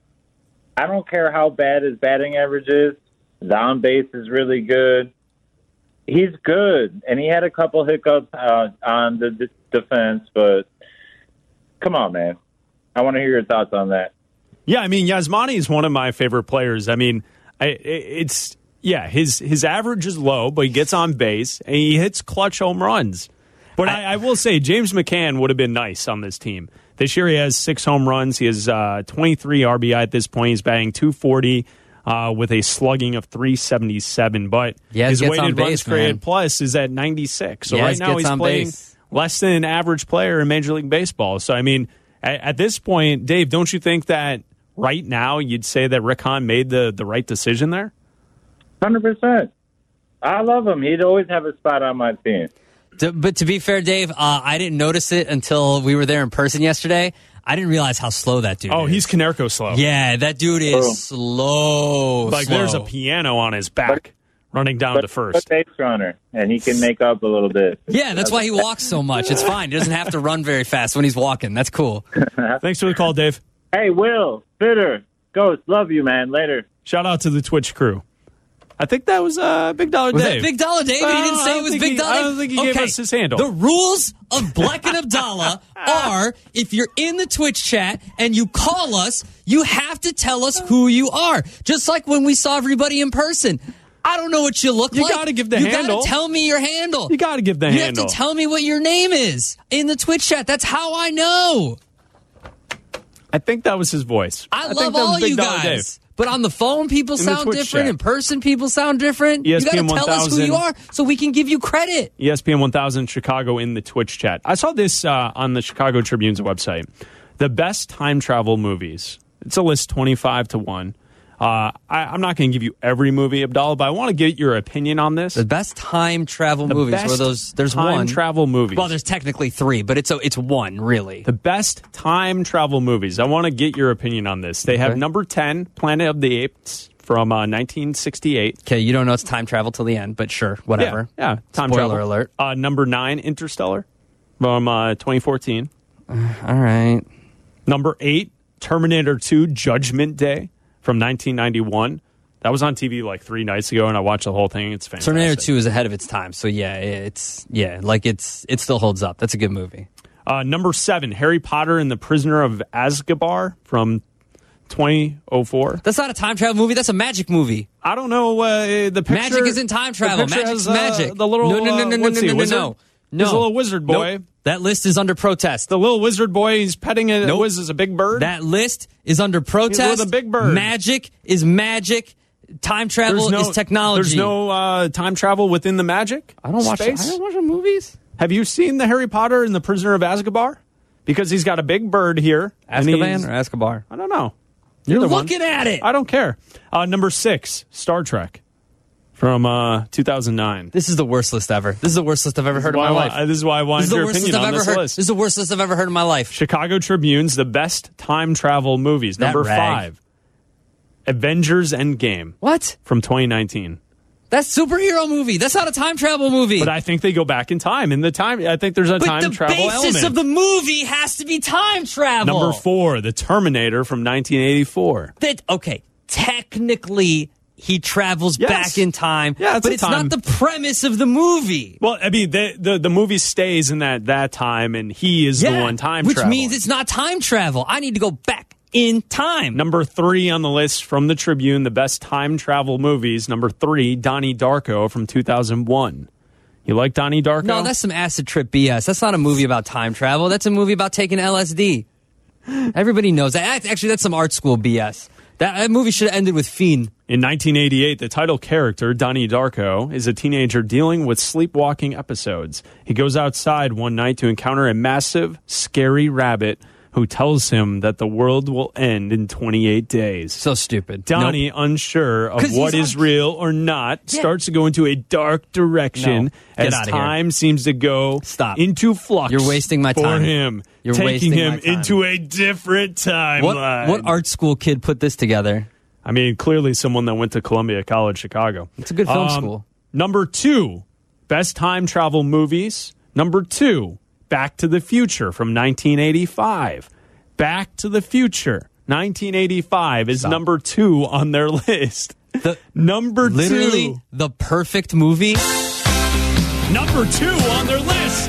S11: I don't care how bad his batting average is. The on base is really good. He's good, and he had a couple hiccups uh, on the d- defense, but come on, man. I want to hear your thoughts on that.
S4: Yeah, I mean, Yasmani is one of my favorite players. I mean, I, it's, yeah, his, his average is low, but he gets on base, and he hits clutch home runs. But I, I will say, James McCann would have been nice on this team. This year he has six home runs. He has uh, twenty-three R B I at this point. He's batting two forty uh, with a slugging of three seventy-seven. But
S3: Yes,
S4: his
S3: gets
S4: weighted
S3: on base,
S4: runs created
S3: man.
S4: plus is at ninety-six. So
S3: Yes,
S4: right now
S3: gets
S4: he's
S3: on
S4: playing
S3: base.
S4: less than an average player in Major League Baseball. So, I mean, at, at this point, Dave, don't you think that right now you'd say that Rick Hahn made the, the right decision there?
S11: one hundred percent. I love him. He'd always have a spot on my team.
S3: To, but to be fair, Dave, uh, I didn't notice it until we were there in person yesterday. I didn't realize how slow that dude
S4: Oh,
S3: is.
S4: he's Canerco slow.
S3: Yeah, that dude is
S11: Oh.
S3: slow.
S4: Like
S3: slow.
S4: there's a piano on his back running down
S11: But,
S4: to first.
S11: but base runner, and he can make up a little bit.
S3: Yeah, that's why he walks so much. It's fine. He doesn't have to run very fast when he's walking. That's cool.
S4: Thanks for the call, Dave.
S11: Hey, Will, Bitter, Ghost, love you, man. Later.
S4: Shout out to the Twitch crew. I think that was uh, Big Dollar
S3: Was
S4: Dave.
S3: that Big Dollar Dave?
S4: Uh,
S3: He didn't
S4: I
S3: say
S4: don't
S3: it was
S4: think
S3: Big
S4: he-
S3: Dollar
S4: I
S3: Dave?
S4: don't think he gave
S3: Okay.
S4: us his handle.
S3: The rules of Black and Abdallah are if you're in the Twitch chat and you call us, you have to tell us who you are. Just like when we saw everybody in person. I don't know what you look
S4: You
S3: like.
S4: gotta give the
S3: you
S4: handle.
S3: You got to tell me your handle.
S4: You got to give the
S3: you
S4: handle.
S3: have to tell me what your name is in the Twitch chat. That's how I know.
S4: I think that was his voice.
S3: I,
S4: think
S3: love
S4: that was
S3: all
S4: Big
S3: you
S4: Dollar
S3: guys.
S4: Dave.
S3: But on the phone, people
S4: In the
S3: sound
S4: Twitch
S3: different.
S4: chat.
S3: In person, people sound different.
S4: E S P
S3: you
S4: N
S3: got to tell us who you
S4: one
S3: are so we can give you credit.
S4: E S P N one thousand Chicago in the Twitch chat. I saw this uh, on the Chicago Tribune's website. The best time travel movies. It's a list twenty-five to one. Uh, I, I'm not going to give you every movie, Abdallah, but I want to get your opinion on this.
S3: The best time travel
S4: The
S3: movies
S4: best
S3: were those. There's
S4: time
S3: one
S4: travel movies.
S3: Well, there's technically three, but it's a, it's one really.
S4: The best time travel movies. I want to get your opinion on this. They have
S3: Okay.
S4: number ten, Planet of the Apes from uh, nineteen sixty-eight.
S3: Okay, you don't know it's time travel till the end, but sure, whatever.
S4: Yeah, yeah time
S3: Spoiler
S4: travel.
S3: alert.
S4: Uh, number nine, Interstellar from uh, twenty fourteen.
S3: All right.
S4: Number eight, Terminator two, Judgment Day from nineteen ninety-one. That was on T V like three nights ago, and I watched the whole thing. It's fantastic.
S3: Terminator two is ahead of its time, so yeah, it's yeah, like it's it still holds up. That's a good movie.
S4: Uh, number seven, Harry Potter and the Prisoner of Azkaban from twenty oh four.
S3: That's not a time travel movie. That's a magic movie.
S4: I don't know uh, the picture.
S3: Magic isn't time travel.
S4: the picture
S3: Magic's
S4: has, uh,
S3: magic.
S4: The little
S3: no, no, no,
S4: uh,
S3: no, no,
S4: what's
S3: no,
S4: he,
S3: no, no,
S4: wizard?
S3: no, no.
S4: He's a little wizard boy.
S3: Nope. That list is under protest.
S4: The little wizard boy. He's petting a
S3: Nope.
S4: Wiz is a big bird.
S3: That list is under protest.
S4: with a big bird.
S3: Magic is magic. Time travel
S4: There's no,
S3: is technology.
S4: There's no uh, time travel within the magic.
S3: I don't watch.
S4: space?
S3: I don't watch the movies.
S4: Have you seen the Harry Potter and the Prisoner of Azkaban? Because he's got a big bird here. and
S3: Azkaban
S4: he's-
S3: or Azkaban?
S4: I don't know.
S3: You're
S4: Either one.
S3: looking at it.
S4: I don't care. Uh, number six, Star Trek from uh, two thousand nine.
S3: This is the worst list ever. This is the worst list I've ever heard in my
S4: Why-
S3: life.
S4: uh, This is why I
S3: This
S4: wanted
S3: is the
S4: your
S3: worst list
S4: opinion
S3: I've
S4: on
S3: ever
S4: this
S3: heard.
S4: list.
S3: This is the worst list I've ever heard in my life.
S4: Chicago Tribune's the best time travel movies.
S3: That
S4: Number
S3: rag.
S4: five, Avengers Endgame
S3: What?
S4: from twenty nineteen.
S3: That's superhero movie. That's not a time travel movie.
S4: But I think they go back in time. In the time, I think there's a
S3: But
S4: time
S3: the
S4: travel
S3: basis
S4: element.
S3: of the movie has to be time travel.
S4: Number four, The Terminator from nineteen eighty-four.
S3: That okay. Technically, he travels
S4: Yes.
S3: back in time.
S4: Yeah, it's
S3: but
S4: a
S3: it's
S4: time-
S3: not the premise of the movie.
S4: Well, I mean, the, the the movie stays in that that time, and he is the one time
S3: which
S4: traveling.
S3: means it's not time travel. I need to go back in time.
S4: Number three on the list from the Tribune, the best time travel movies. Number three, Donnie Darko from two thousand one. You like Donnie Darko?
S3: No, that's some acid trip B S. That's not a movie about time travel. That's a movie about taking L S D. Everybody knows that. Actually, that's some art school B S. That, that movie should have ended with Fiend.
S4: In nineteen eighty-eight, the title character, Donnie Darko, is a teenager dealing with sleepwalking episodes. He goes outside one night to encounter a massive, scary rabbit who tells him that the world will end in twenty-eight days.
S3: So stupid.
S4: Donnie,
S3: Nope.
S4: unsure of
S3: 'Cause
S4: what
S3: he's
S4: is
S3: on-
S4: real or not,
S3: Yeah.
S4: starts to go into a dark direction
S3: No. Get
S4: as
S3: outta here.
S4: time seems to go
S3: Stop.
S4: into flux.
S3: You're wasting my
S4: for
S3: time.
S4: him,
S3: You're
S4: taking
S3: wasting
S4: him
S3: my time.
S4: into a different timeline.
S3: What, what art school kid put this together?
S4: I mean, clearly someone that went to Columbia College Chicago.
S3: It's a good film
S4: Um,
S3: school.
S4: Number two, best time travel movies. Number two, Back to the Future from nineteen eighty-five. Back to the Future, nineteen eighty-five is
S3: Stop.
S4: number two on their list.
S3: The,
S4: Number
S3: literally
S4: two.
S3: the perfect movie.
S4: Number two on their list.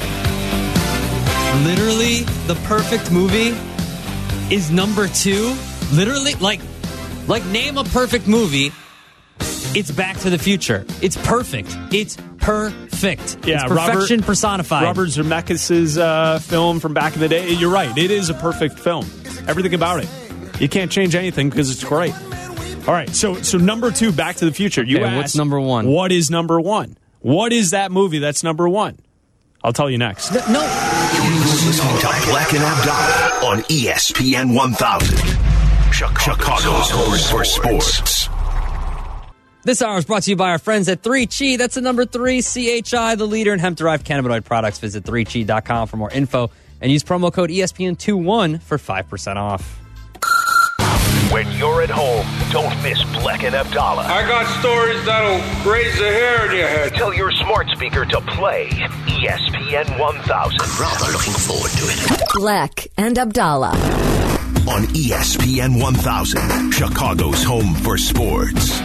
S3: Literally the perfect movie is number two. Literally, like, like name a perfect movie. It's Back to the Future. It's perfect. It's perfect.
S4: Yeah,
S3: it's perfection
S4: Robert,
S3: personified.
S4: Robert Zemeckis' uh, film from back in the day. You're right. It is a perfect film. Everything about it. You can't change anything because it's great. All right, so so number two, Back to the Future. You
S3: okay,
S4: asked,
S3: what's number one?
S4: What is number one? What is that movie that's number one? I'll tell you next.
S3: No. no.
S1: You're listening to Black and Abdallah on E S P N one thousand. Chicago's home for sports.
S3: This hour is brought to you by our friends at three Chi. That's the number three, C H I, the leader in hemp-derived cannabinoid products. Visit three chi dot com for more info and use promo code E S P N twenty-one for five percent off.
S1: When you're at home, don't miss Black and Abdallah.
S12: I got stories that'll raise the hair in your head.
S1: Tell your smart speaker to play E S P N one thousand. I'm rather looking forward to it.
S2: Black and Abdallah.
S1: On E S P N one thousand, Chicago's home for sports.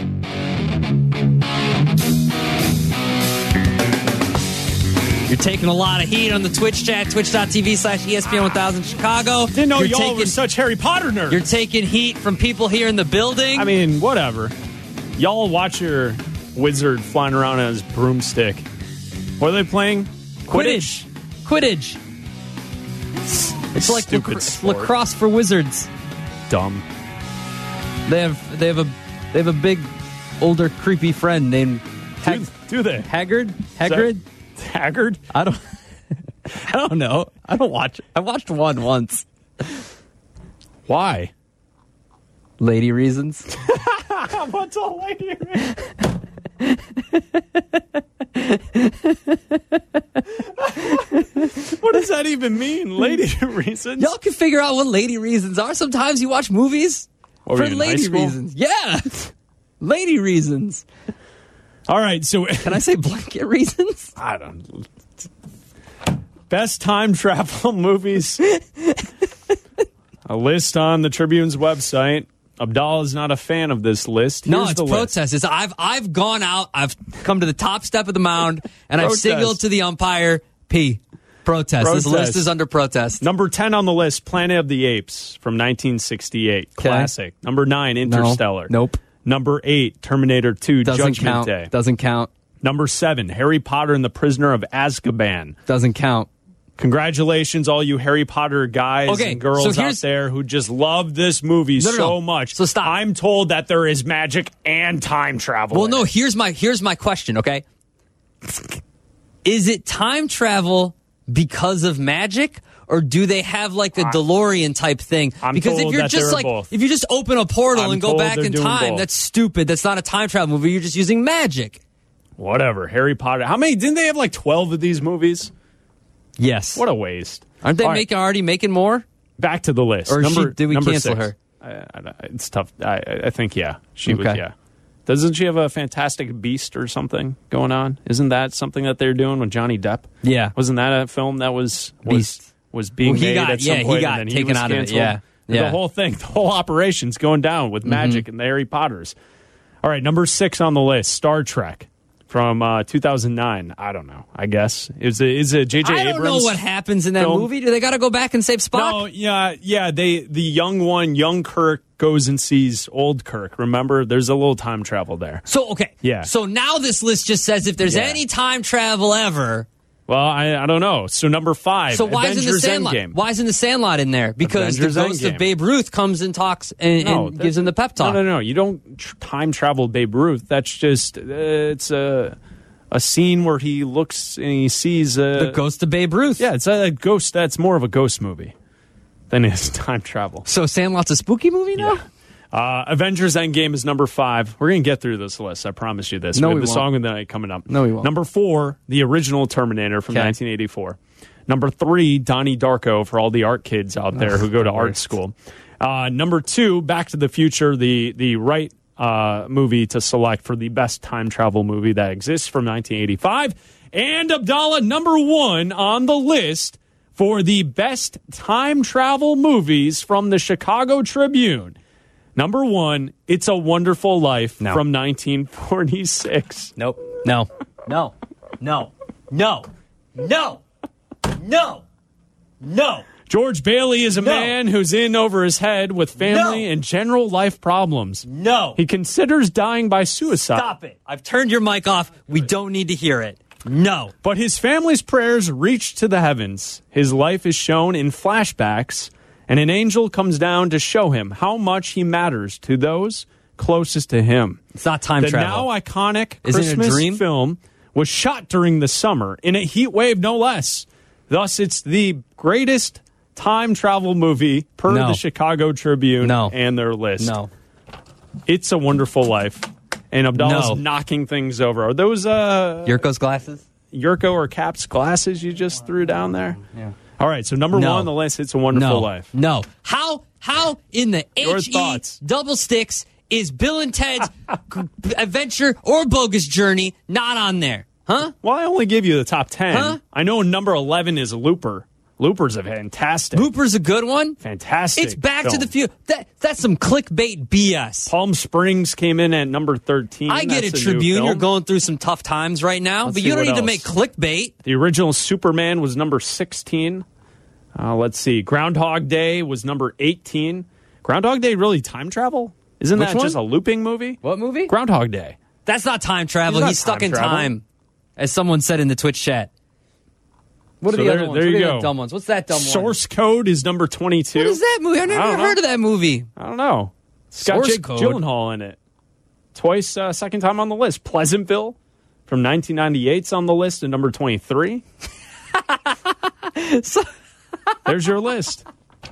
S3: You're taking a lot of heat on the Twitch chat, twitch.tv slash ESPN 1000 Chicago.
S4: Didn't know
S3: you're
S4: y'all
S3: taking,
S4: were such Harry Potter nerds.
S3: You're taking heat from people here in the building.
S4: I mean, whatever. Y'all watch your wizard flying around on his broomstick. What are they playing?
S3: Quidditch. Quidditch. It's like
S4: Stupid
S3: lac-
S4: sport.
S3: lacrosse for wizards.
S4: Dumb.
S3: They have they have a they have a big, older, creepy friend named Hag-
S4: do, do they?
S3: Haggard. Hagrid.
S4: Haggard?
S3: I don't. I don't know. I don't watch. I watched one once.
S4: Why?
S3: Lady reasons.
S4: What's a lady What does that even mean? Lady reasons?
S3: Y'all can figure out what lady reasons are. Sometimes you watch movies
S4: What,
S3: for
S4: were you in high
S3: lady
S4: school?
S3: reasons. Yeah, lady reasons.
S4: All right, so
S3: Can I say blanket reasons?
S4: I don't. Best time travel movies. A list on the Tribune's website. Abdallah's not a fan of this list. Here's
S3: No, it's
S4: the list.
S3: protest. It's, I've I've gone out. I've come to the top step of the mound, and I've
S4: Protest.
S3: signaled to the umpire, P. Protest. This
S4: Protest.
S3: list is under protest.
S4: Number ten on the list, Planet of the Apes from nineteen sixty-eight.
S3: Okay.
S4: Classic. Number nine, Interstellar.
S3: No. Nope.
S4: Number eight, Terminator two,
S3: Doesn't
S4: Judgment
S3: count.
S4: Day.
S3: Doesn't count.
S4: Number seven, Harry Potter and the Prisoner of Azkaban.
S3: Doesn't count.
S4: Congratulations, all you Harry Potter guys
S3: Okay,
S4: and girls
S3: so
S4: out
S3: here's-
S4: there who just love this movie
S3: No, no,
S4: so
S3: no.
S4: much.
S3: So stop.
S4: I'm told that there is magic and time travel.
S3: Well,
S4: in
S3: no.
S4: it.
S3: Here's my here's my question. Okay, is it time travel because of magic, or do they have like a DeLorean type thing?
S4: I'm
S3: because if
S4: told
S3: you're
S4: that
S3: just
S4: they're
S3: like
S4: both.
S3: if you just open a portal
S4: I'm
S3: and go
S4: told
S3: back
S4: they're
S3: in
S4: doing
S3: time,
S4: both.
S3: that's stupid. That's not a time travel movie. You're just using magic.
S4: Whatever. Harry Potter. How many? Didn't they have like twelve of these movies?
S3: Yes.
S4: What a waste.
S3: Aren't they
S4: All right,
S3: making already making more?
S4: back to the list.
S3: Or
S4: number,
S3: she- did we
S4: number
S3: cancel
S4: six.
S3: her?
S4: I, I, it's tough. I, I think, yeah. She was,
S3: Okay.
S4: yeah. Doesn't she have a Fantastic Beast or something going on? Isn't that something that they're doing with Johnny Depp?
S3: Yeah.
S4: Wasn't that a film that was was,
S3: Beast.
S4: was being
S3: Well, he
S4: made
S3: got-
S4: at some
S3: yeah, he
S4: point
S3: got
S4: and then
S3: taken
S4: he was
S3: out of it,
S4: canceled?
S3: yeah.
S4: The
S3: Yeah.
S4: whole thing, the whole operation's going down with magic and the Harry Potters. All right, number six on the list, Star Trek from uh, two thousand nine. I don't know. I guess is it is it J J
S3: I
S4: Abrams?
S3: don't know what happens in that
S4: film?
S3: movie. Do they got to go back and save Spock?
S4: No, yeah, yeah. They the young one, young Kirk, goes and sees old Kirk. Remember, there's a little time travel there.
S3: So okay,
S4: Yeah.
S3: So now this list just says if there's
S4: Yeah.
S3: any time travel ever.
S4: Well, I, I don't know. So number five,
S3: So why
S4: Avengers
S3: isn't the Sandlot?
S4: Endgame.
S3: Why isn't the Sandlot in there? Because
S4: Avengers
S3: the ghost
S4: Endgame.
S3: of Babe Ruth comes and talks and,
S4: No,
S3: and
S4: that-
S3: gives him the pep talk.
S4: No, no, no. You don't tr- time travel Babe Ruth. That's just uh, it's a a scene where he looks and he sees uh,
S3: The ghost of Babe Ruth.
S4: Yeah, it's a ghost. That's more of a ghost movie than it is time travel.
S3: So Sandlot's a spooky movie now?
S4: Uh, Avengers Endgame is number five. We're going to get through this list. I promise you this.
S3: No,
S4: we have
S3: we
S4: the
S3: won't.
S4: song of the night coming up.
S3: No, we won't.
S4: Number four, the original Terminator from
S3: Okay.
S4: nineteen eighty-four. Number three, Donnie Darko for all the art kids out there who go to art
S3: worst.
S4: school. Uh, number two, Back to the Future, the the right uh, movie to select for the best time travel movie that exists from nineteen eighty-five. And Abdallah, number one on the list for the best time travel movies from the Chicago Tribune. Number one, It's a Wonderful Life
S3: No.
S4: from nineteen forty-six.
S3: Nope. No. No. No. No. No. No. No.
S4: George Bailey is a
S3: No.
S4: man who's in over his head with family
S3: No.
S4: and general life problems.
S3: No.
S4: He considers dying by suicide.
S3: Stop it. I've turned your mic off. We don't need to hear it. No.
S4: But his family's prayers reach to the heavens. His life is shown in flashbacks, and an angel comes down to show him how much he matters to those closest to him.
S3: It's not time
S4: the
S3: travel.
S4: now iconic
S3: Is it a
S4: Christmas
S3: dream?
S4: film was shot during the summer in a heat wave, no less. Thus, it's the greatest time travel movie per
S3: No.
S4: the Chicago Tribune
S3: No.
S4: and their list.
S3: No.
S4: It's a Wonderful Life. And Abdallah's
S3: No.
S4: knocking things over. Are those uh,
S3: Yurko's glasses?
S4: Yurko or Cap's glasses you just threw down there?
S3: Yeah.
S4: All right, so number
S3: No.
S4: one on the list, It's a Wonderful
S3: No.
S4: Life.
S3: No. How how in the
S4: Your
S3: H E
S4: thoughts.
S3: double sticks is Bill and Ted's Adventure or Bogus Journey not on there? Huh?
S4: Well, I only give you the top ten.
S3: Huh?
S4: I know number eleven is Looper. Looper's a fantastic.
S3: Looper's a good one.
S4: Fantastic.
S3: It's Back to
S4: film.
S3: the Future. That that's some clickbait B S.
S4: Palm Springs came in at number thirteen.
S3: I get
S4: That's
S3: it,
S4: a new
S3: Tribune.
S4: film.
S3: You're going through some tough times right now,
S4: Let's
S3: but
S4: see
S3: you don't
S4: what
S3: need to
S4: else.
S3: make clickbait.
S4: The original Superman was number sixteen. Uh, let's see. Groundhog Day was number eighteen. Groundhog Day really time travel? Isn't
S3: Which
S4: that
S3: one?
S4: just a looping movie?
S3: What movie?
S4: Groundhog Day.
S3: That's not time travel.
S4: It's not
S3: He's stuck
S4: time
S3: in
S4: travel.
S3: time, as someone said in the Twitch chat. What are
S4: So
S3: the
S4: there-
S3: other ones?
S4: there
S3: What
S4: you
S3: are the
S4: go.
S3: other dumb ones? What's that dumb one?
S4: Source Code is number twenty-two.
S3: What is that movie? I've
S4: I
S3: never
S4: don't know.
S3: heard of that movie.
S4: I don't know. It's got
S3: Source
S4: Jake
S3: Code.
S4: Gyllenhaal in it. Twice, uh, second time on the list. Pleasantville from nineteen ninety-eight's on the list at number twenty-three.
S3: So-
S4: There's your list.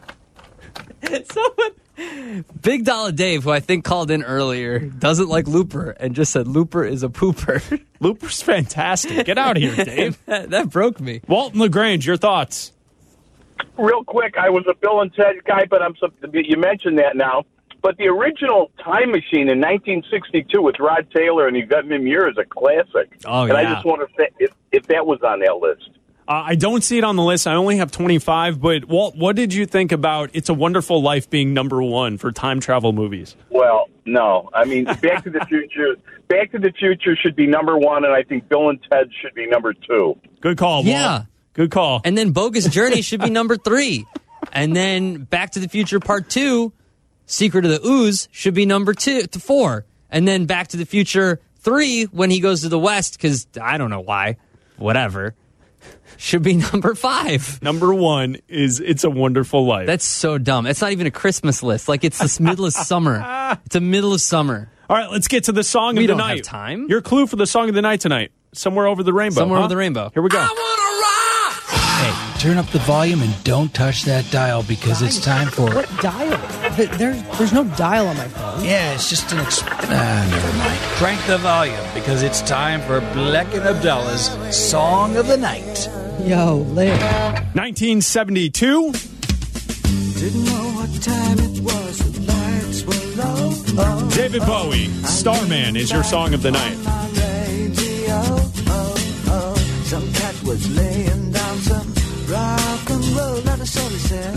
S3: Someone, Big Dollar Dave, who I think called in earlier, doesn't like Looper and just said Looper is a pooper.
S4: Looper's fantastic. Get out of here, Dave.
S3: that, that broke me.
S4: Walton LaGrange, your thoughts?
S8: Real quick, I was a Bill and Ted guy, but I'm so, you mentioned that now. But the original Time Machine in nineteen sixty-two with Rod Taylor and Yvette Mimieux is a classic.
S4: Oh,
S8: and I
S4: yeah.
S8: just wonder if that, if, if that was on that list.
S4: Uh, I don't see it on the list. I only have twenty-five. But, Walt, what did you think about It's a Wonderful Life being number one for time travel movies?
S8: Well, no. I mean, Back to the Future Back to the Future should be number one, and I think Bill and Ted should be number two.
S4: Good call, Walt.
S3: Yeah.
S4: Good call.
S3: And then Bogus Journey should be number three. And then Back to the Future Part Two, Secret of the Ooze, should be number two to four. And then Back to the Future Three, when he goes to the West, because I don't know why, whatever, should be number five.
S4: Number one is It's a Wonderful Life.
S3: That's so dumb. It's not even a Christmas list. Like, it's the middle of summer. It's a middle of summer.
S4: All right, let's get to the song
S3: We
S4: of the
S3: don't
S4: night.
S3: have time.
S4: Your clue for the song of the night tonight. Somewhere Over the Rainbow.
S3: Somewhere
S4: huh?
S3: Over the Rainbow.
S4: Here we go.
S13: Hey, turn up the volume and don't touch that dial because it's time for.
S14: What dial? Th- There's there's no dial on my phone.
S13: Yeah, it's just an. Exp- ah, never mind. Crank the volume because it's time for Black and Abdallah's Song of the Night.
S14: Yo, Lynn.
S4: nineteen seventy-two.
S15: Didn't know what time it was, the lights were low. Oh,
S4: David Bowie, Starman is your song of the night.
S15: on radio, oh, oh. Some cat was laying down some rock and roll, not a soul he said.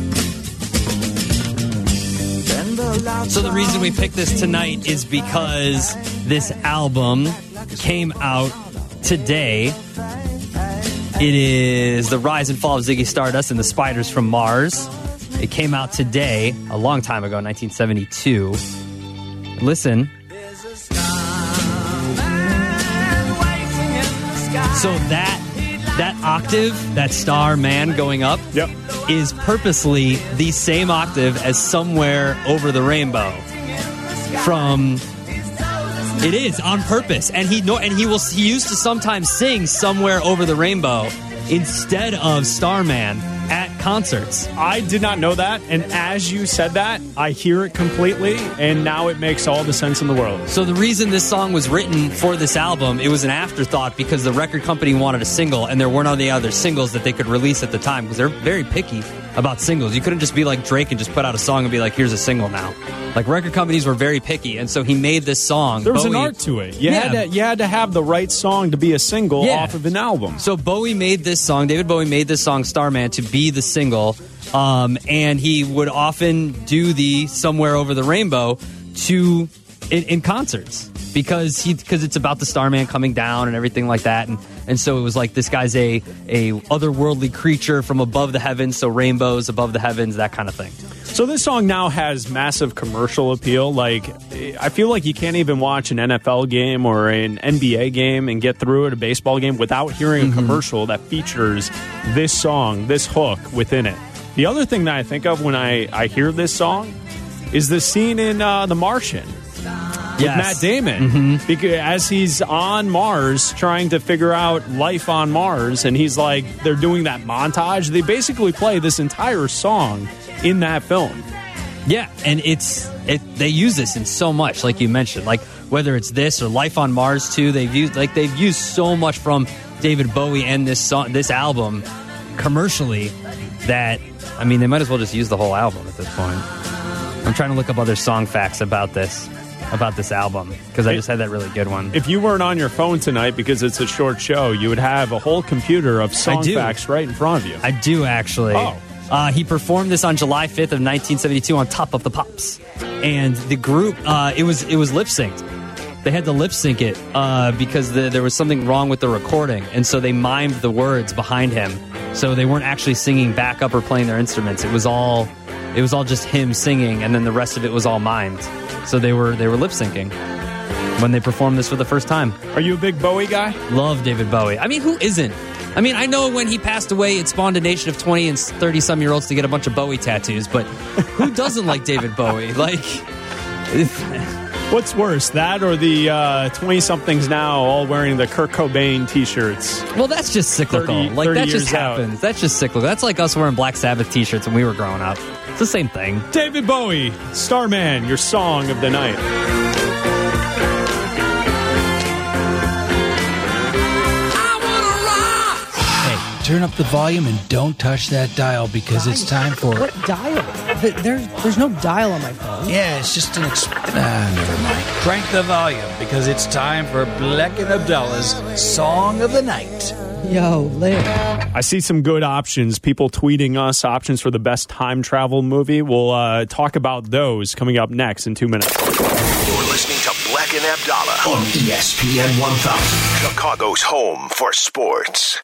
S15: Then the loud
S3: So the reason we picked this tonight is because this album came out today. It is The Rise and Fall of Ziggy Stardust and the Spiders from Mars. It came out today, a long time ago, nineteen seventy-two. Listen. So that that octave, that star man going up,
S4: yep,
S3: is purposely the same octave as Somewhere Over the Rainbow. From it is on purpose, and he know, and he will. He used to sometimes sing "Somewhere Over the Rainbow" instead of "Starman" at concerts.
S4: I did not know that, and as you said that, I hear it completely, and now it makes all the sense in the world.
S3: So the reason this song was written for this album, it was an afterthought because the record company wanted a single, and there weren't any other singles that they could release at the time because they're very picky about singles. You couldn't just be like Drake and just put out a song and be like, "Here's a single now." Like, record companies were very picky, and so he made this song.
S4: There was
S3: Bowie,
S4: an art to it. You
S3: Yeah.
S4: had to you had to have the right song to be a single
S3: Yeah.
S4: off of an album.
S3: So Bowie made this song, David Bowie made this song Starman to be the single, um, and he would often do the Somewhere Over the Rainbow to in, in concerts because he because it's about the Starman coming down and everything like that, and and so it was like this guy's a a otherworldly creature from above the heavens, so rainbows above the heavens, that kind of thing.
S4: So this song now has massive commercial appeal. Like, I feel like you can't even watch an N F L game or an N B A game and get through it, a baseball game, without hearing mm-hmm. a commercial that features this song, this hook within it. The other thing that I think of when I, I hear this song is the scene in uh, The Martian with
S3: yes.
S4: Matt Damon.
S3: Mm-hmm.
S4: Because as he's on Mars trying to figure out life on Mars, and he's like, they're doing that montage. They basically play this entire song in that film.
S3: Yeah, and it's it. They use this in so much, like you mentioned, like whether it's this or Life on Mars too. They've used like they've used so much from David Bowie and this song, this album, commercially, that I mean they might as well just use the whole album at this point. I'm trying to look up other song facts about this, about this album, because I just had that really good one.
S4: If you weren't on your phone tonight because it's a short show, you would have a whole computer of song facts right in front of you.
S3: I do actually.
S4: Oh.
S3: Uh, he performed this on July fifth of nineteen seventy-two on Top of the Pops, and the group uh, it was it was lip synced. They had to lip sync it uh, because the, there was something wrong with the recording, and so they mimed the words behind him. So they weren't actually singing back up or playing their instruments. It was all it was all just him singing, and then the rest of it was all mimed. So they were they were lip syncing when they performed this for the first time.
S4: Are you a big Bowie guy?
S3: Love David Bowie. I mean, who isn't? I mean, I know when he passed away, it spawned a nation of twenty and thirty-some-year-olds to get a bunch of Bowie tattoos, but who doesn't like David Bowie? Like,
S4: what's worse, that or the uh, twenty-somethings now all wearing the Kurt Cobain T-shirts?
S3: Well, that's just cyclical.
S4: thirty,
S3: like,
S4: thirty
S3: that just
S4: out.
S3: happens. That's just cyclical. That's like us wearing Black Sabbath T-shirts when we were growing up. It's the same thing.
S4: David Bowie, Starman, your song of the night.
S13: Turn up the volume and don't touch that dial because it's time for...
S14: What dial? Th- There's, there's no dial on my phone.
S13: Yeah, it's just an... Exp- ah, never mind. Crank the volume because it's time for Black and Abdallah's Song of the Night.
S14: Yo, Liv.
S4: I see some good options. People tweeting us options for the best time travel movie. We'll uh, talk about those coming up next in two minutes.
S1: You're listening to Black and Abdallah on E S P N one thousand, Chicago's home for sports.